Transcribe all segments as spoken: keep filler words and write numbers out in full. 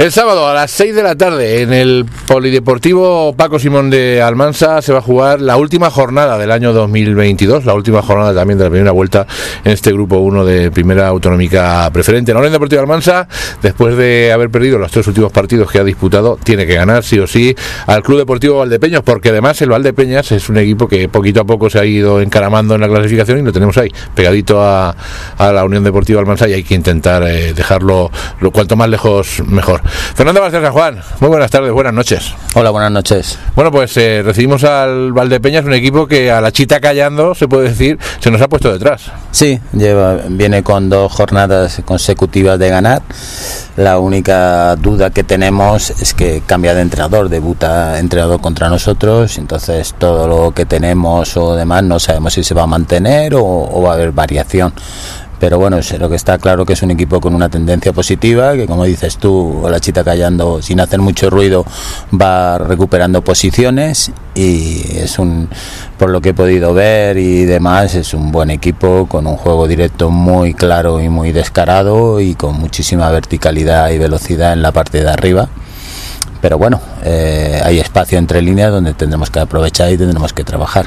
El sábado a las seis de la tarde en el Polideportivo Paco Simón de Almansa se va a jugar la última jornada del año dos mil veintidós, la última jornada también de la primera vuelta en este grupo uno de Primera Autonómica Preferente. La Unión Deportiva Almansa, después de haber perdido los tres últimos partidos que ha disputado, tiene que ganar sí o sí al Club Deportivo Valdepeñas, porque además el Valdepeñas es un equipo que poquito a poco se ha ido encaramando en la clasificación y lo tenemos ahí, pegadito a, a la Unión Deportiva Almansa, y hay que intentar eh, dejarlo lo cuanto más lejos mejor. Fernando García San Juan, muy buenas tardes, buenas noches. Hola, buenas noches. Bueno, pues eh, recibimos al Valdepeñas, un equipo que a la chita callando, se puede decir, se nos ha puesto detrás. Sí, lleva, viene con dos jornadas consecutivas de ganar. La única duda que tenemos es que cambia de entrenador, debuta entrenador contra nosotros, entonces todo lo que tenemos o demás no sabemos si se va a mantener o, o va a haber variación. Pero bueno, lo que está claro que es un equipo con una tendencia positiva, que como dices tú, la chita callando sin hacer mucho ruido va recuperando posiciones, y es un, por lo que he podido ver y demás, es un buen equipo con un juego directo muy claro y muy descarado y con muchísima verticalidad y velocidad en la parte de arriba. Pero bueno, eh, hay espacio entre líneas donde tendremos que aprovechar y tendremos que trabajar.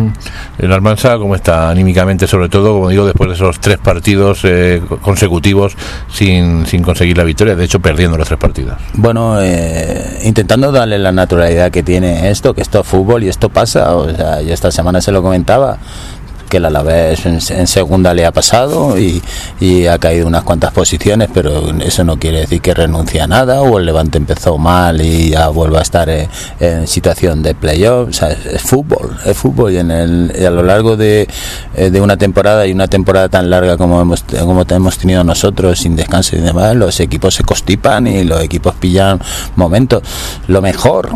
El Almansa, ¿cómo está anímicamente, sobre todo, como digo, después de esos tres partidos eh, consecutivos sin, sin conseguir la victoria, de hecho perdiendo los tres partidos? Bueno, eh, intentando darle la naturalidad que tiene esto, que esto es fútbol y esto pasa. O sea, yo esta semana se lo comentaba, que el Alavés en, en segunda le ha pasado y, y ha caído unas cuantas posiciones, pero eso no quiere decir que renuncie a nada, o el Levante empezó mal y ya vuelve a estar en, en situación de playoff. O sea, es, es fútbol, es fútbol, y en el, y a lo largo de, de una temporada, y una temporada tan larga como hemos, como hemos tenido nosotros, sin descanso y demás, los equipos se constipan y los equipos pillan momentos. Lo mejor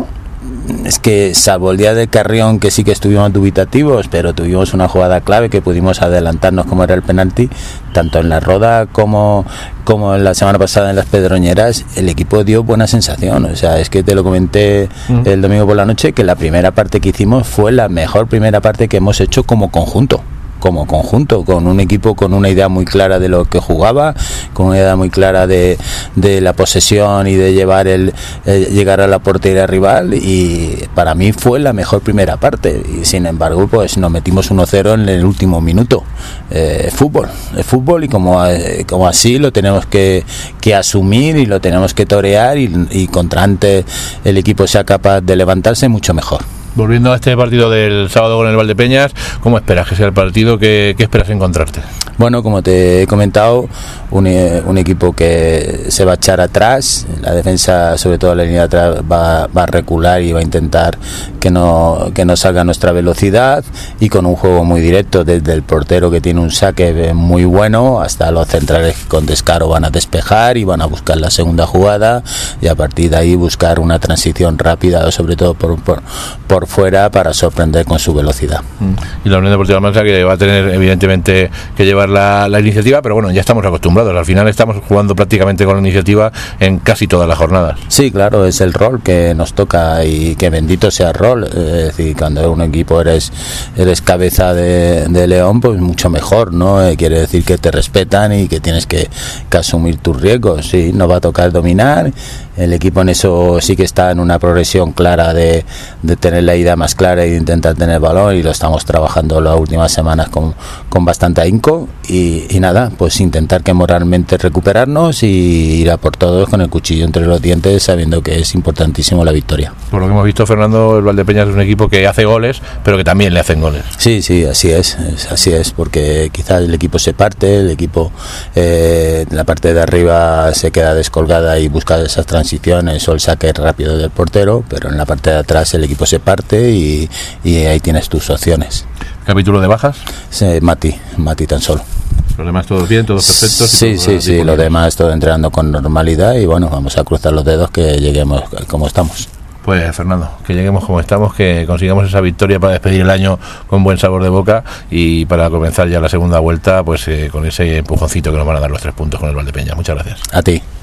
es que, salvo el día de Carrión, que sí que estuvimos dubitativos, pero tuvimos una jugada clave que pudimos adelantarnos, como era el penalti, tanto en la Roda como, como en la semana pasada en las Pedroñeras, el equipo dio buena sensación. O sea, es que te lo comenté mm. el domingo por la noche, que la primera parte que hicimos fue la mejor primera parte que hemos hecho como conjunto. como conjunto, con un equipo con una idea muy clara de lo que jugaba, con una idea muy clara de, de la posesión y de llevar el eh, llegar a la portería rival, y para mí fue la mejor primera parte, y sin embargo pues nos metimos uno cero en el último minuto. Eh, es fútbol, es fútbol, y como, eh, como así lo tenemos que, que asumir y lo tenemos que torear, y, y contra antes el equipo sea capaz de levantarse, mucho mejor. Volviendo a este partido del sábado con el Valdepeñas, ¿cómo esperas que sea el partido? ¿Qué, qué esperas encontrarte? Bueno, como te he comentado, un, un equipo que se va a echar atrás, la defensa, sobre todo la línea de atrás, va, va a recular y va a intentar que no, que no salga nuestra velocidad, y con un juego muy directo, desde el portero, que tiene un saque muy bueno, hasta los centrales que con descaro van a despejar y van a buscar la segunda jugada, y a partir de ahí buscar una transición rápida, sobre todo por, por, por fuera, para sorprender con su velocidad. Y la Unión Deportiva Almansa, que va a tener evidentemente que llevar la, la iniciativa, pero bueno, ya estamos acostumbrados, al final estamos jugando prácticamente con la iniciativa en casi todas las jornadas. Sí, claro, es el rol que nos toca, y que bendito sea el rol. Es decir, cuando un equipo eres eres cabeza de, de león, pues mucho mejor, ¿no? Eh, quiere decir que te respetan y que tienes que, que asumir tus riesgos. Sí, nos va a tocar dominar. El equipo en eso sí que está en una progresión clara de, de tener la idea más clara y de intentar tener balón, y lo estamos trabajando las últimas semanas con, con bastante ahínco, y, y nada, pues intentar que moralmente recuperarnos y ir a por todos con el cuchillo entre los dientes, sabiendo que es importantísimo la victoria. Por lo que hemos visto, Fernando, el Valdepeñas es un equipo que hace goles, pero que también le hacen goles. Sí, sí, así es, es así es, porque quizás el equipo se parte, el equipo eh, en la parte de arriba se queda descolgada y busca esas transiciones o el saque rápido del portero, pero en la parte de atrás el equipo se parte, y, y ahí tienes tus opciones. ¿Capítulo de bajas? Sí, Mati, Mati tan solo. ¿Los demás todos bien, todos perfectos? Sí, sí, sí, los demás todo entrenando con normalidad, y bueno, vamos a cruzar los dedos que lleguemos como estamos. Pues Fernando, que lleguemos como estamos, que consigamos esa victoria para despedir el año con buen sabor de boca, y para comenzar ya la segunda vuelta pues eh, con ese empujoncito que nos van a dar los tres puntos con el Valdepeñas. Muchas gracias. A ti.